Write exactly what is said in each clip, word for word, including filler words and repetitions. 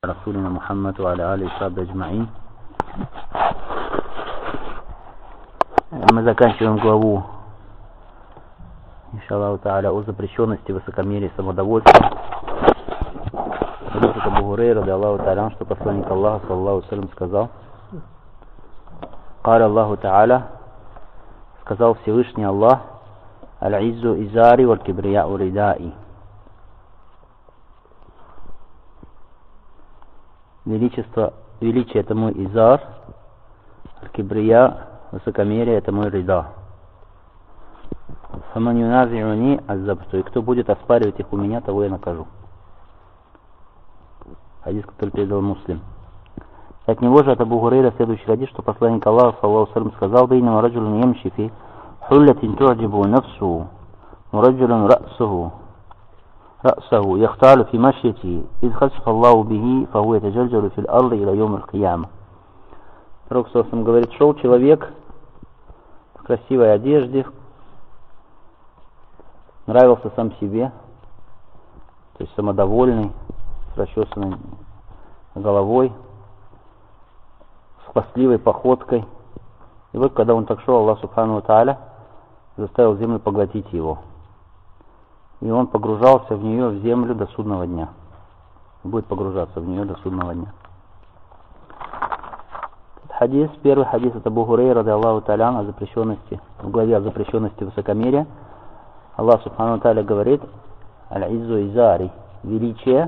رسولنا محمد وعلى آله وصحبه أجمعين. Мы заканчиваем главу, иншаллаху тааля, о запрещенности высокомерия и самодовольства. Хадис от Абу Хурайры, радиаллаху тааля, что посланник Аллаха, саллаллаху алейхи ва саллям, сказал: «Каля Аллаху тааля, сказал Всевышний Аллах, аль-иззу изари валь кибрия уридаи». Величество, величие это мой изар, аль-кибрия, высокомерие это мой рида. Фаман юнази'уни аззабту, и кто будет оспаривать их у меня, того я накажу. Хадис, который передал Муслим. От него же, от Абу Хурайры, следующий хадис, что посланник Аллаха, саллаллаху алейхи ва саллям, сказал: «Бейнама раджулун ямши фи хуллятин ту'джибу нафсуху, мураджулун ра'суху, ра'саху, яхталу фи машьяти, из хасфа Аллаху бихи, фаху ятаджальджалу фил арди иля йом аль-кияма». Пророк саллаллаху алейхи ва саллям говорит: шел человек в красивой одежде, нравился сам себе, то есть самодовольный, с расчесанной головой, с хвастливой походкой. И вот когда он так шел, Аллах субхану ва тааля заставил землю поглотить его. И он погружался в нее, в землю, до судного дня. Будет погружаться в нее до судного дня. Хадис, первый хадис от Абу Хурайры, радиаллаху тааля, о запрещенности, в главе о запрещенности высокомерия. Аллах субхану ва тааля говорит: аль-иззу изари, величие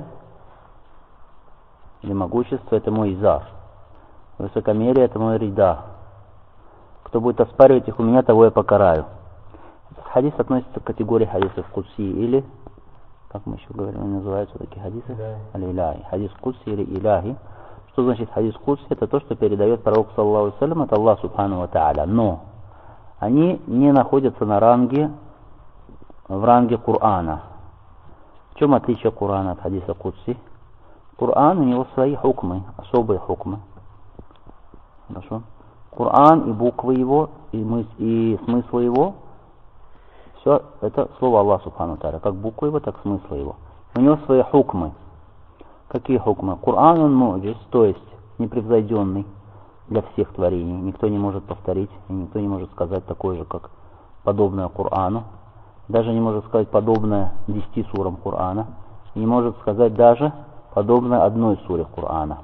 или могущество это мой изар, высокомерие это мой рида. Кто будет оспаривать их у меня, того я покараю. Этот хадис относится к категории хадисов кудси или, как мы еще говорим, они называются такие хадисы? Аль-иляхи. Хадис кудси или иляхи. Что значит хадис кудси? Это то, что передает пророк, саллаллаху алейхи ва саллям, от Аллаха субхану ва тааля. Но они не находятся на ранге, в ранге Корана. В чем отличие Корана от хадиса кудси? Коран, у него свои хукмы, особые хукмы. Хорошо? Коран и буквы его, и, мыс, и смысл его, все это слово Аллаха субхану ва тааля. Как буквы его, так смысл его. У него свои хукмы. Какие хукмы? Коран он муджиз, то есть непревзойденный для всех творений. Никто не может повторить, и никто не может сказать такое же, как подобное Корану. Даже не может сказать подобное десяти сурам Корана. И не может сказать даже подобное одной суре Корана.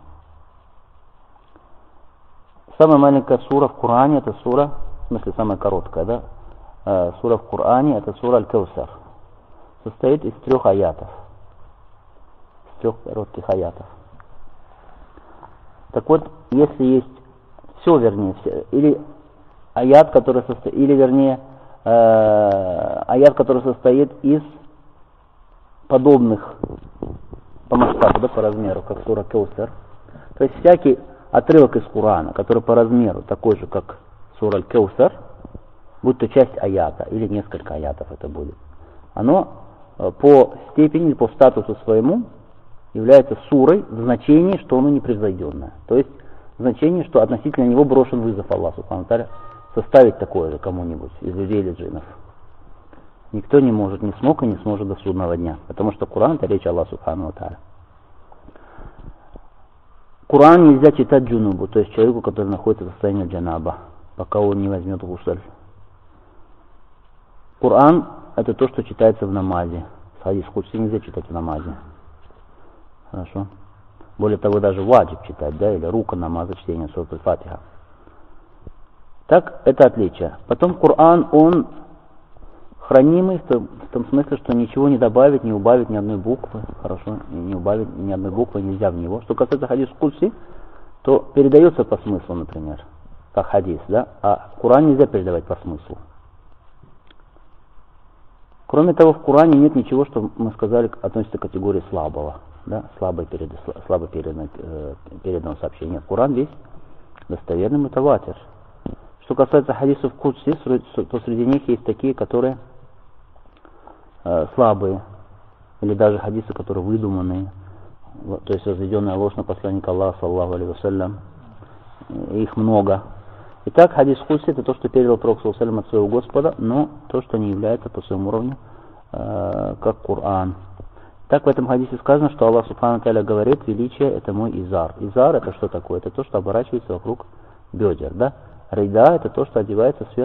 Самая маленькая сура в Коране, это сура, в смысле самая короткая, да? Э, сура в Коране, это сура Аль-Каусар. Состоит из трех аятов. Из трех коротких аятов. Так вот, если есть все, вернее, все, или аят, который состоит, или вернее, э, аят, который состоит из подобных по масштабу, да, по размеру, как сура Каусар. То есть всякий отрывок из Корана, который по размеру такой же, как сура Аль-Каусар, будь то часть аята или несколько аятов это будет, оно по степени, по статусу своему является сурой в значении, что оно непревзойденное. То есть в значении, что относительно него брошен вызов Аллаху субхану ва тааля составить такое же кому-нибудь из людей или джиннов. Никто не может, не смог и не сможет до судного дня, потому что Коран это речь Аллаха субхану ва тааля. Коран нельзя читать джунубу, то есть человеку, который находится в состоянии джанаба, пока он не возьмет гусль. Коран это то, что читается в намазе. Хадис кудси нельзя читать в намазе. Хорошо. Более того, даже ваджиб читать, да, или рука намаза, чтение сурат Аль-Фатиха. Так, это отличие. Потом Коран, он хранимый в том, в том смысле, что ничего не добавить, не убавить ни одной буквы. Хорошо, не убавить ни одной буквы нельзя в него. Что касается хадис кудси, то передается по смыслу, например, как хадис, да, а Коран нельзя передавать по смыслу. Кроме того, в Коране нет ничего, что мы сказали, относится к категории слабого, да, слабо переданного, слабо переданного, э, переданного сообщения. Коран весь достоверный мутаватир. Что касается хадисов кудси, то среди них есть такие, которые э, слабые, или даже хадисы, которые выдуманные, то есть возведенная ложь на посланника Аллаха, саллаллаху алейхи ва саллям. Их много. Итак, хадис кудси это то, что передал пророк саллаллаху алейхи ва саллям от своего Господа, но то, что не является по своему уровню, э, как Коран. Так в этом хадисе сказано, что Аллах Субхану Тааля говорит: величие — это мой изар. Изар — это что такое? Это то, что оборачивается вокруг бедер, да? Рида — это то, что одевается сверх,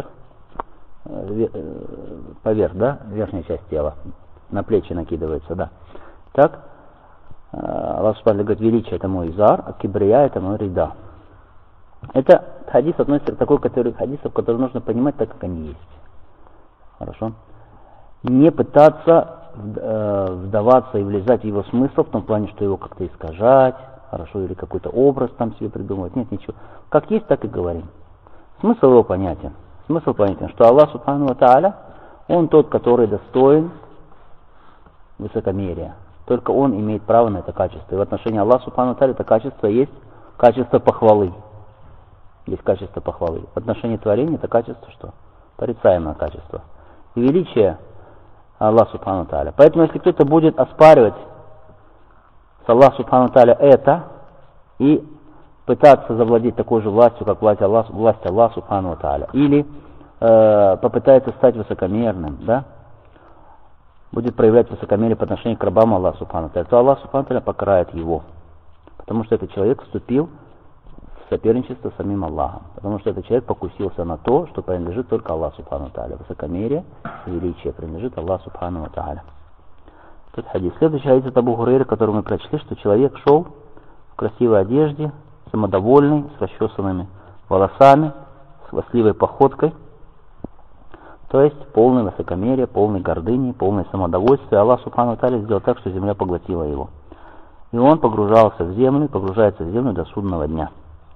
поверх, да, верхняя часть тела, на плечи накидывается, да. Так, Аллах Субхану говорит: величие — это мой изар, а кибрия — это мой рида. Это хадис относится к такой категории хадисов, которые нужно понимать так, как они есть. Хорошо? Не пытаться вдаваться и влезать в его смысл, в том плане, что его как-то искажать, хорошо, или какой-то образ там себе придумывать. Нет, ничего. Как есть, так и говорим. Смысл его понятен. Смысл понятен, что Аллах Субхану ва Тааля, Он тот, который достоин высокомерия. Только Он имеет право на это качество. И в отношении Аллаха Субхану ва Тааля это качество есть качество похвалы. Есть качество похвалы. В отношении творения это качество что? Порицаемое качество. И величие Аллах Субхану ва Тааля. Поэтому, если кто-то будет оспаривать с Аллах Субхану ва Тааля это и пытаться завладеть такой же властью, как власть Аллаха, власть Аллаха Субхану ва Тааля, или э, попытается стать высокомерным, да, будет проявлять высокомерие по отношению к рабам Аллаха Субхану ва Тааля, то Аллах Субхану ва Тааля покарает его, потому что этот человек вступил в соперничество с самим Аллахом, потому что этот человек покусился на то, что принадлежит только Аллаху Субхану ва Тааля. Высокомерие и величие принадлежит Аллаху Субхану ва Тааля. Тут хадис. Следующий хадис от Абу Хурайры, который мы прочли, что человек шел в красивой одежде, самодовольный, с расчесанными волосами, с хвастливой походкой, то есть полное высокомерие, полной гордыни, полное самодовольствие. Аллах Субхану ва Тааля сделал так, что земля поглотила его. И он погружался в землю, погружается в землю до судного дня.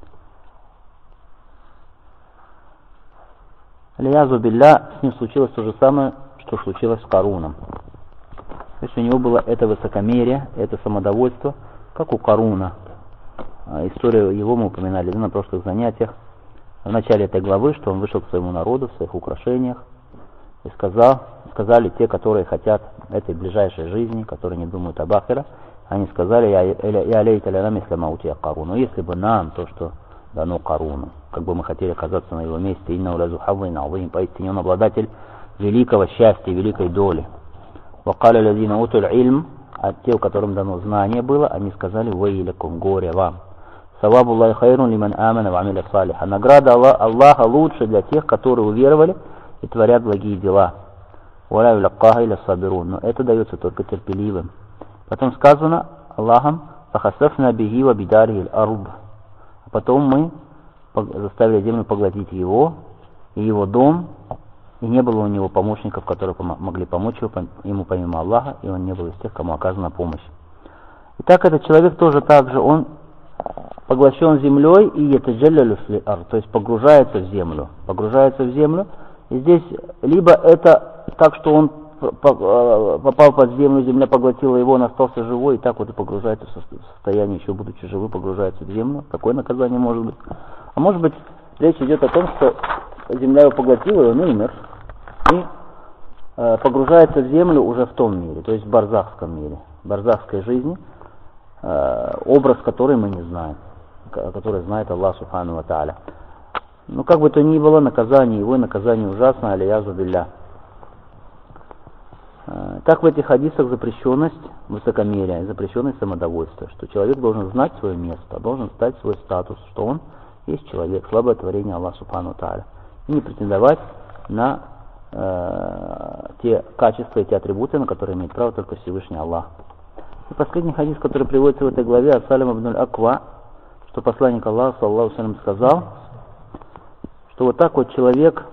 Алиязу билля, с ним случилось то же самое, что случилось с Каруном. То есть у него было это высокомерие, это самодовольство, как у Каруна. Историю его мы упоминали на прошлых занятиях. В начале этой главы, что он вышел к своему народу в своих украшениях и сказал, сказали те, которые хотят этой ближайшей жизни, которые не думают об ахире, они сказали: «Я лейта ля нам если маутия Каруну». Если бы нам то, что дано Каруну, как бы мы хотели оказаться на его месте, инна улазу хаввин азим, поистине он обладатель великого счастья, великой доли. Вакаля лядина утуль ильм, а те, которым дано знание было, они сказали: ваилякум, горе вам. Савабу Аллахи хайрун лиман амана ва амиля салиха. Награда Аллаха лучше для тех, которые уверовали и творят благие дела. Валя юляккаха иля сабирун. Но это дается только терпеливым. Потом сказано Аллахом: фахасафна бихи ва бидарихи аль-арб. А потом мы заставили землю поглотить его и его дом, и не было у него помощников, которые могли помочь ему помимо Аллаха, и он не был из тех, кому оказана помощь. Итак, этот человек тоже так же, он поглощен землей и ятаджаллялю фил ард, то есть погружается в землю, погружается в землю, и здесь либо это так, что он попал под землю, земля поглотила его, он остался живой, и так вот и погружается в состояние, еще будучи живым, погружается в землю. Такое наказание может быть. А может быть, речь идет о том, что земля его поглотила, и он умер, и э, погружается в землю уже в том мире, то есть в барзахском мире, в барзахской жизни, э, образ который мы не знаем, который знает Аллах Субхану ва Тааля. Ну, как бы то ни было, наказание его, наказание ужасно, алиязу билля. Так в этих хадисах запрещенность высокомерия, запрещенность самодовольства, что человек должен знать свое место, должен знать свой статус, что он есть человек, слабое творение Аллаха Субхану ва Тааля, и не претендовать на э, те качества и те атрибуты, на которые имеет право только Всевышний Аллах. И последний хадис, который приводится в этой главе, от Салима ибн аль-Аква, что посланник Аллаха, саллаллаху алейхи ва саллям, сказал, что вот так вот человек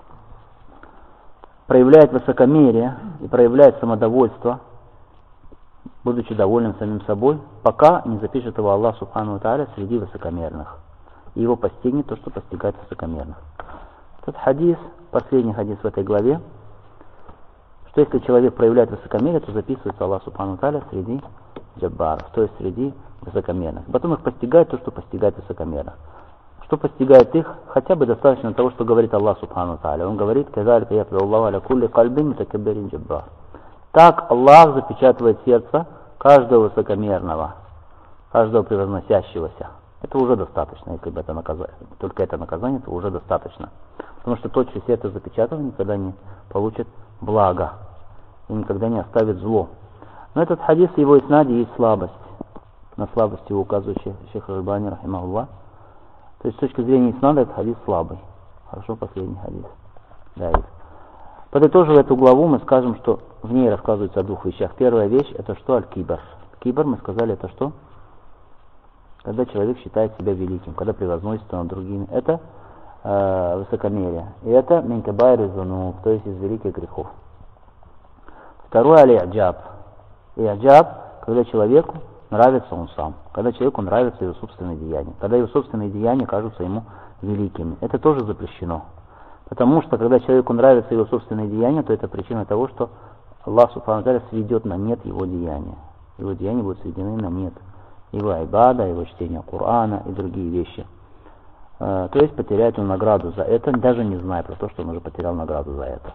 проявляет высокомерие и проявляет самодовольство, будучи довольным самим собой, пока не запишет его Аллах Субхану ва Тааля среди высокомерных. И его постигнет то, что постигает высокомерных. Этот хадис, последний хадис в этой главе, что если человек проявляет высокомерие, то записывается Аллах Субхану ва Тааля среди джаббаров, то есть среди высокомерных. Потом их постигает то, что постигает высокомерных. Что постигает их, хотя бы достаточно того, что говорит Аллах Субхану ва Тааля. Он говорит: «Казалика яфлю Аллаху аля кулли кальбин мутакаббирин джаббар». Так Аллах запечатывает сердце каждого высокомерного, каждого превозносящегося. Это уже достаточно, если бы это наказание, только это наказание, то уже достаточно. Потому что тот, чье сердце запечатано, никогда не получит блага и никогда не оставит зло. Но этот хадис, в его иснаде есть слабость. На слабость его указывает шейх, шейх Аль-Альбани, рахимахуллах. То есть с точки зрения иснада этот хадис слабый. Хорошо, последний хадис. Да, есть. Подытожив эту главу, мы скажем, что в ней рассказывается о двух вещах. Первая вещь, это что? Аль-Кибар. Кибар, мы сказали, это что? Когда человек считает себя великим, когда превозносится над другими. Это э, высокомерие. И это минкабайр зунуб, то есть из великих грехов. Второе, аль-иджаб. Иджаб, когда человеку нравится он сам, когда человеку нравятся его собственные деяния, когда его собственные деяния кажутся ему великими. Это тоже запрещено. Потому что, когда человеку нравятся его собственные деяния, то это причина того, что Аллах Субхану ва Тааля сведет на нет его деяния. Его деяния будут сведены на нет. Его айбада, его чтение Корана и другие вещи. То есть потеряет он награду за это, даже не зная про то, что он уже потерял награду за это.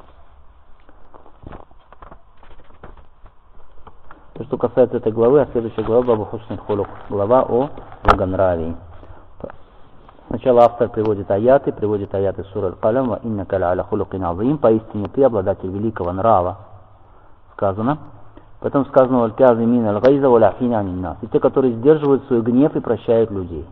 То, что касается этой главы, а следующая глава Бабу Хуснул Хулук, глава о благонравии. Сначала автор приводит аяты, приводит аяты сура Аль-Калям, ва иннака ля хулукин азим, поистине ты обладатель великого нрава, сказано. Потом сказано валь-казимин аль-гайза валя-афина ан-нас, и те, которые сдерживают свой гнев и прощают людей.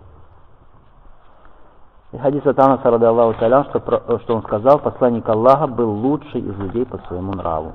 И хадис от Анаса радиаллаху та'аля, что, что он сказал, посланник Аллаха был лучший из людей по своему нраву.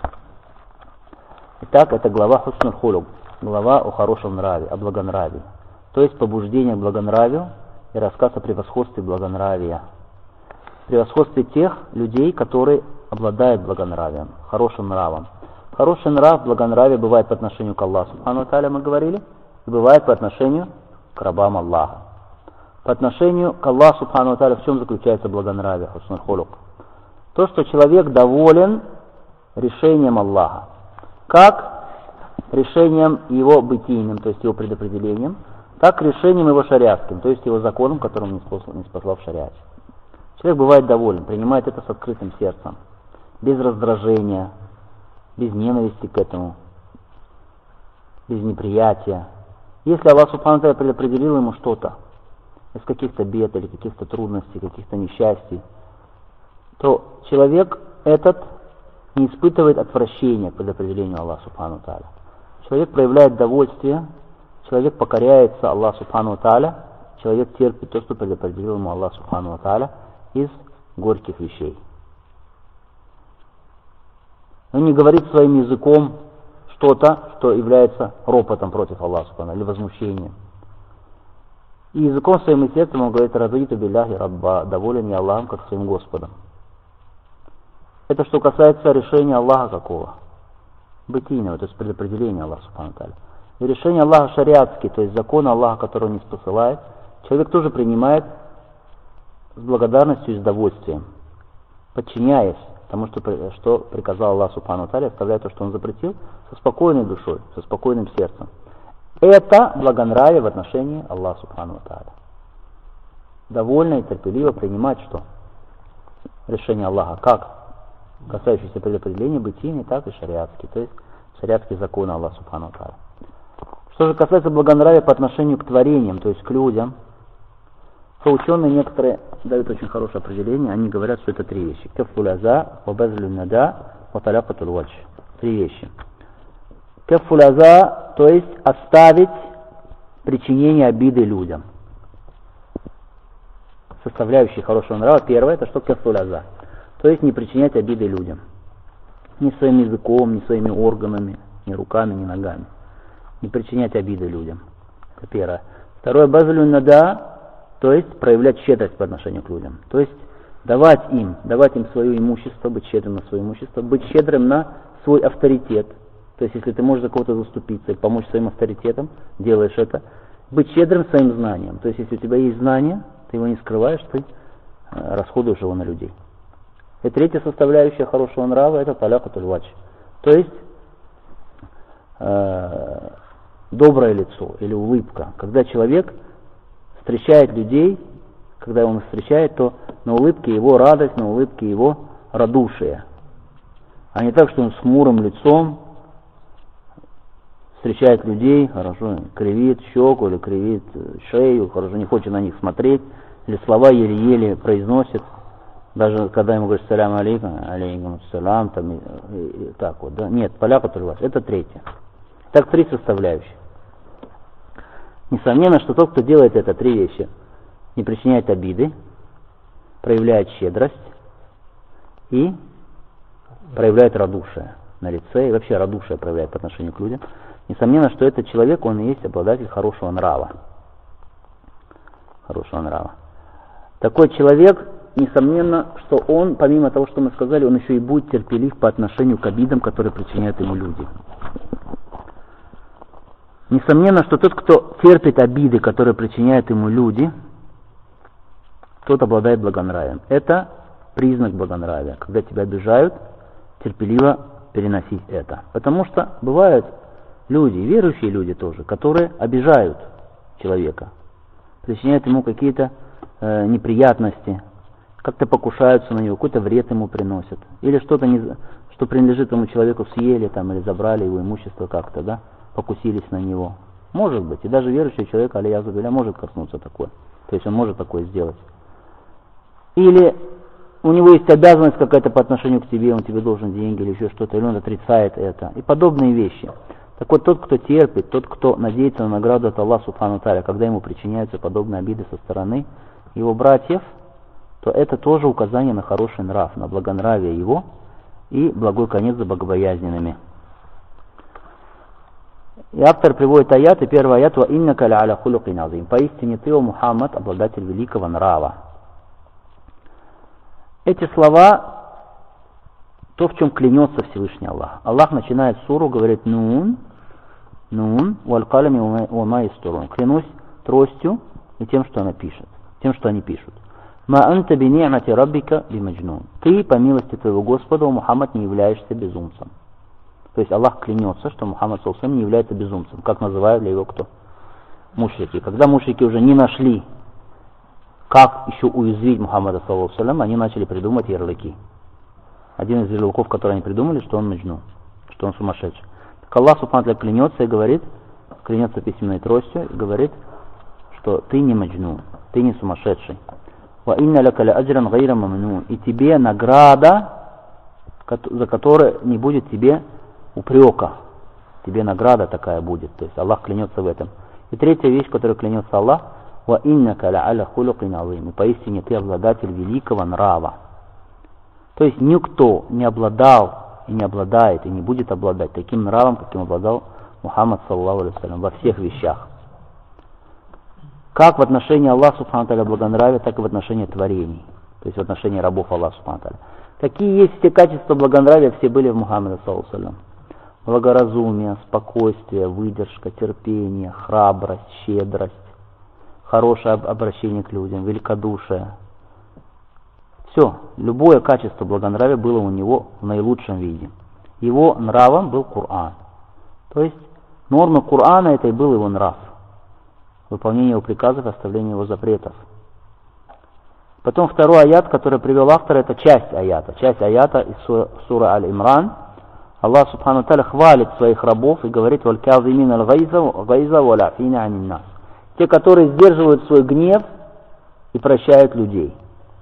Итак, это глава Хуснул Хулук, глава о хорошем нраве, о благонравии. То есть побуждение к благонравию и рассказ о превосходстве благонравия. Превосходстве тех людей, которые обладают благонравием, хорошим нравом. Хороший нрав, благонравие бывает по отношению к Аллаху Субхану ва Тааля, мы говорили, и бывает по отношению к рабам Аллаха. По отношению к Аллаху Субхану ва Тааля в чем заключается благонравие, Хуснул Хулук? То, что человек доволен решением Аллаха. Как решением его бытийным, то есть его предопределением, так решением его шариатским, то есть его законом, которым не спаслал в шариате. Человек бывает доволен, принимает это с открытым сердцем, без раздражения, без ненависти к этому, без неприятия. Если Аллах Субхану ва Тааля предопределил ему что-то из каких-то бед или каких-то трудностей, каких-то несчастий, то человек этот не испытывает отвращения к предопределению Аллаха Субхану ва Тааля. Человек проявляет довольствие, человек покоряется Аллаху Субхану ва Тааля, человек терпит то, что предопределил ему Аллах Субхану ва Тааля из горьких вещей. Он не говорит своим языком что-то, что является ропотом против Аллаха Субхану ва Тааля, или возмущением. И языком своим и сердцем он говорит: «Радуиту билляхи рабба», доволен я Аллахом как своим Господом. Это что касается решения Аллаха какого? Бытийного, то есть предопределения Аллаха Субхану ва Тааля. И решение Аллаха шариатский, то есть закон Аллаха, который он не спосылает, человек тоже принимает с благодарностью и с удовольствием, подчиняясь тому, что, что приказал Аллах Субхану ва Тааля, оставляя то, что он запретил, со спокойной душой, со спокойным сердцем. Это благонравие в отношении Аллаха Субхану ва Тааля. Довольно и терпеливо принимать что? Решение Аллаха. Как? Касающиеся предопределения бытийные, так и шариатские, то есть шариатские законы Аллаха Субхану ва Тааля. Что же касается благонравия по отношению к творениям, то есть к людям, то ученые некоторые дают очень хорошее определение, они говорят, что это три вещи. Каффул аза, вабазлю нада, ваталякатул вадж. Три вещи. Каффул аза, то есть оставить причинение обиды людям. Составляющие хорошего нрава. Первое, это что каффул аза. То есть не причинять обиды людям. Ни своим языком, ни своими органами, ни руками, ни ногами. Не причинять обиды людям. Это первое. Второе, базлю нада, то есть проявлять щедрость по отношению к людям. То есть давать им, давать им свое имущество, быть щедрым на свое имущество, быть щедрым на свой авторитет. То есть если ты можешь за кого-то заступиться и помочь своим авторитетом, делаешь это. Быть щедрым своим знанием. То есть если у тебя есть знание, ты его не скрываешь, ты расходуешь его на людей. И третья составляющая хорошего нрава — это талякатуль вадж. То есть э, доброе лицо или улыбка. Когда человек встречает людей, когда он их встречает, то на улыбке его радость, на улыбке его радушие. А не так, что он с хмурым лицом встречает людей, хорошо, кривит щеку или кривит шею, хорошо, не хочет на них смотреть, или слова еле-еле произносит. Даже когда ему говорят салям алейкум, алейкум салям, там и, и, и так вот, да. Нет, талякатуль вадж, это третье. Так три составляющие. Несомненно, что тот, кто делает это, три вещи. Не причиняет обиды, проявляет щедрость и проявляет радушие на лице, и вообще радушие проявляет по отношению к людям. Несомненно, что этот человек, он и есть обладатель хорошего нрава. Хорошего нрава. Такой человек, несомненно, что он, помимо того, что мы сказали, он еще и будет терпелив по отношению к обидам, которые причиняют ему люди. Несомненно, что тот, кто терпит обиды, которые причиняют ему люди, тот обладает благонравием. Это признак благонравия. Когда тебя обижают, терпеливо переносить это. Потому что бывают люди, верующие люди тоже, которые обижают человека, причиняют ему какие-то э, неприятности, как-то покушаются на него, какой-то вред ему приносят. Или что-то, не, что принадлежит этому человеку, съели там, или забрали его имущество как-то, да, покусились на него. Может быть, и даже верующий человек, алейязу билля, может коснуться такое. То есть он может такое сделать. Или у него есть обязанность какая-то по отношению к тебе, он тебе должен деньги или еще что-то, или он отрицает это. И подобные вещи. Так вот, тот, кто терпит, тот, кто надеется на награду от Аллаха Субхану Тааля, когда ему причиняются подобные обиды со стороны его братьев, то это тоже указание на хороший нрав, на благонравие его и благой конец за богобоязненными. И автор приводит аят, и первый аят: «Ва иннака ля аля хулукин азим». Поистине ты, о Мухаммад, обладатель великого нрава. Эти слова, то, в чем клянется Всевышний Аллах. Аллах начинает суру, говорит: «Нун, нун, валь калами ва ма ястурун». Клянусь тростью и тем, что она пишет, тем, что они пишут. «Ма анта би ни'мати раббика би маджнун». Ты, по милости твоего Господа, о Мухаммад, не являешься безумцем. То есть Аллах клянется, что Мухаммад саллаллаху алейхи ва саллям не является безумцем. Как называют для его кто? Мушрики. Когда мушрики уже не нашли, как еще уязвить Мухаммада саллаллаху алейхи ва саллям, они начали придумывать ярлыки. Один из ярлыков, который они придумали, что он маджнун, что он сумасшедший. Так Аллах субхану ва тааля клянется и говорит, клянется письменной тростью и говорит, что ты не маджнун, ты не сумасшедший. «Ва инна лака ля аджран гайра мамнун». И тебе награда, за которой не будет тебе упрека. Тебе награда такая будет. То есть Аллах клянется в этом. И третья вещь, которой клянется Аллах: «Ва иннака ля аля хулукин азим». И поистине ты обладатель великого нрава. То есть никто не обладал и не обладает и не будет обладать таким нравом, каким обладал Мухаммад саллаллаху алейхи ва саллям во всех вещах. Как в отношении Аллаха субхану тааля благонравия, так и в отношении творений. То есть в отношении рабов Аллаха субхану тааля. Какие есть все качества благонравия, все были в Мухаммаде саллаллаху алейхи ва саллям. Благоразумие, спокойствие, выдержка, терпение, храбрость, щедрость, хорошее обращение к людям, великодушие. Все, любое качество благонравия было у него в наилучшем виде. Его нравом был Коран. То есть норма Корана это и был его нрав. Выполнение его приказов и оставление его запретов. Потом второй аят, который привел автор, это часть аята. Часть аята из суры Аль-Имран. Аллах субхану ва тааля хвалит своих рабов и говорит: «Валь казимин аль-гайза валь афина анин нас». Те, которые сдерживают свой гнев и прощают людей.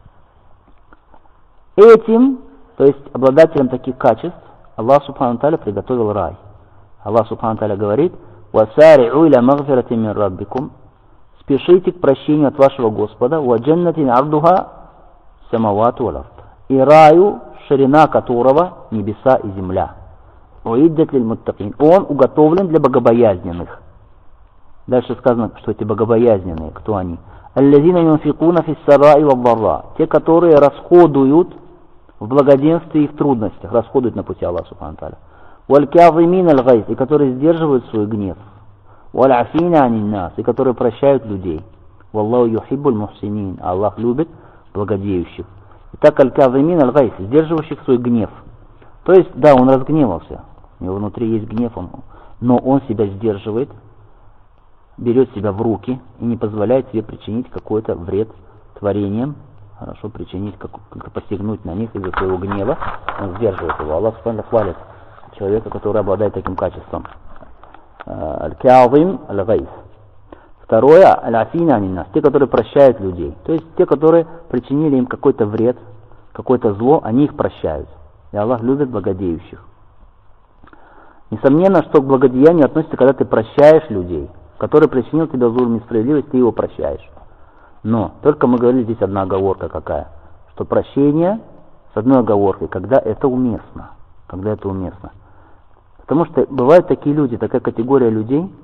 Этим, то есть обладателем таких качеств, Аллах субхану ва тааля приготовил рай. Аллах субхану ва тааля говорит: «Васари'у иля магфирати мин раббикум». Спешите к прощению от вашего Господа. «Ва джаннатин ардуха самавату вал ард». И раю, ширина которого небеса и земля. «Уиддат лиль муттакин». Он уготовлен для богобоязненных. Дальше сказано, что эти богобоязненные, кто они? «Аллазина юнфикуна фиссараи вал-дарра». Те, которые расходуют в благоденствии и в трудностях, расходуют на пути Аллаха субхану ва тааля. «Валь казимин аль-гайз», и которые сдерживают свой гнев. «Валь афина анин нас», и которые прощают людей. «Валлаху юхиббуль мухсинин». Аллах любит благодеющих. Итак, аль-казимин аль-гайз, сдерживающих свой гнев. То есть, да, он разгневался, у него внутри есть гнев, он, но он себя сдерживает, берет себя в руки и не позволяет себе причинить какой-то вред творениям, хорошо, причинить, как-то посягнуть на них из-за своего гнева, он сдерживает его. Аллах субхану хвалит человека, который обладает таким качеством. Аль-Казим аль-Гайз. Второе, аль-Афина анин нас, те, которые прощают людей. То есть те, которые причинили им какой-то вред, какое-то зло, они их прощают. И Аллах любит благодеющих. Несомненно, что к благодеянию относится, когда ты прощаешь людей, который причинил тебе зулм, несправедливость, ты его прощаешь. Но только мы говорили, здесь одна оговорка какая, что прощение с одной оговоркой, когда это уместно, когда это уместно. Потому что бывают такие люди, такая категория людей,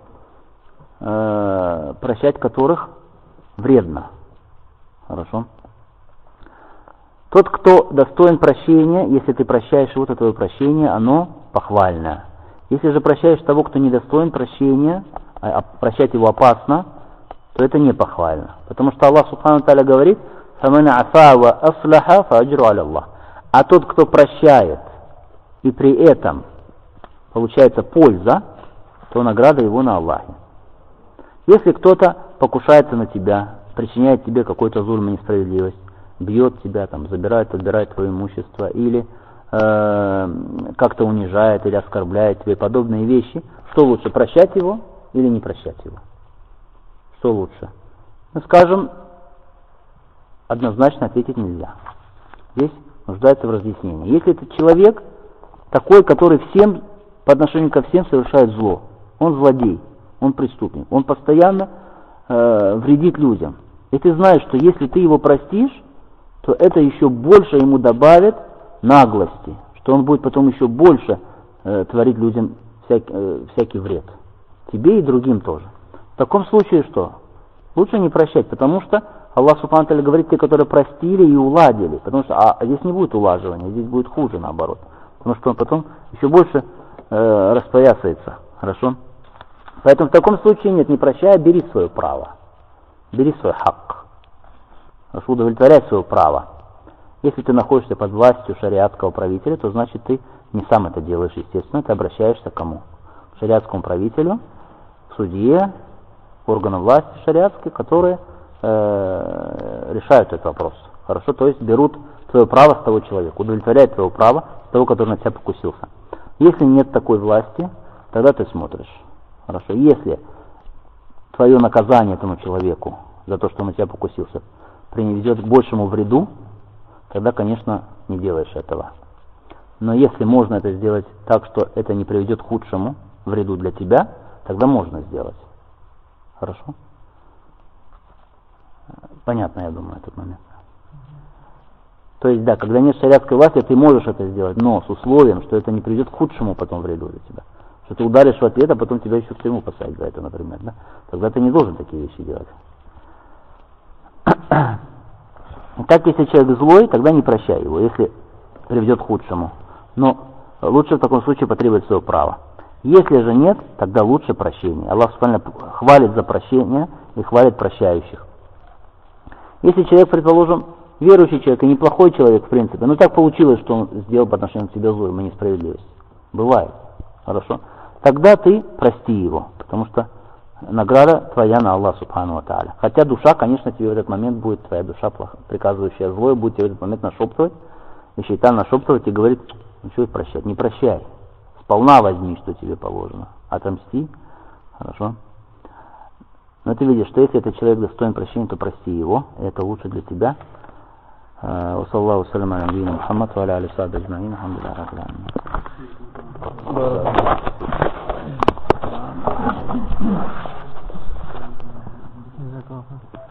э, прощать которых вредно. Хорошо? Тот, кто достоин прощения, если ты прощаешь его, то твое прощение, оно похвальное. Если же прощаешь того, кто не достоин прощения, а прощать его опасно, то это не похвально. Потому что Аллах Субхану Тааля говорит: «Фаман афа ва аслаха фа аджру аля Аллах». А тот, кто прощает, и при этом получается польза, то награда его на Аллахе. Если кто-то покушается на тебя, причиняет тебе какой-то зульм и несправедливость, бьет тебя, там, забирает, отбирает твое имущество, или э, как-то унижает, или оскорбляет тебя, подобные вещи, что лучше, прощать его или не прощать его? Что лучше? Ну, скажем, однозначно ответить нельзя. Здесь нуждается в разъяснении. Если этот человек такой, который всем, по отношению ко всем совершает зло, он злодей, он преступник, он постоянно э, вредит людям, и ты знаешь, что если ты его простишь, то это еще больше ему добавит наглости, что он будет потом еще больше э, творить людям всякий, э, всякий вред. Тебе и другим тоже. В таком случае что? Лучше не прощать, потому что Аллах Субхану Тааля говорит, те, которые простили и уладили. Потому что а здесь не будет улаживания, здесь будет хуже наоборот. Потому что он потом еще больше э, распоясается. Хорошо? Поэтому в таком случае нет, не прощай, а бери свое право. Бери свой хак. Удовлетворяй свое право. Если ты находишься под властью шариатского правителя, то значит ты не сам это делаешь, естественно, ты обращаешься к кому? К шариатскому правителю, к судье, органам власти шариатской, которые э, решают этот вопрос. Хорошо, то есть берут твое право с того человека, удовлетворяют твое право с того, который на тебя покусился. Если нет такой власти, тогда ты смотришь. Хорошо, если твое наказание этому человеку за то, что он на тебя покусился, приведет к большему вреду, тогда, конечно, не делаешь этого. Но если можно это сделать так, что это не приведет к худшему вреду для тебя, тогда можно сделать. Хорошо? Понятно, я думаю, этот момент. То есть, да, когда нет шариатской власти, ты можешь это сделать, но с условием, что это не приведет к худшему потом вреду для тебя. Что ты ударишь в ответ, а потом тебя еще в тюрьму посадят за это, например. Да? Тогда ты не должен такие вещи делать. Так, если человек злой, тогда не прощай его, если приведет к худшему. Но лучше в таком случае потребовать свое право. Если же нет, тогда лучше прощение. Аллах Субхану хвалит за прощение и хвалит прощающих. Если человек, предположим, верующий человек и неплохой человек, в принципе, но так получилось, что он сделал по отношению к тебе зло и несправедливость. Бывает. Хорошо. Тогда ты прости его, потому что награда твоя на Аллах Субхану ва Тааля. Хотя душа, конечно, тебе в этот момент будет, твоя душа, приказывающая злое, будет тебе в этот момент нашептывать, и шейтан нашептывать и говорит: ну что прощать, не прощай. Сполна возьми, что тебе положено. Отомсти. Хорошо. Но ты видишь, что если этот человек достоин прощения, то прости его. Это лучше для тебя. Wa sallallahu sallam ala nabiyina Muhammad wa ala alihi wa sahbihi ajma'in. Alhamdulillah rabbil alamin.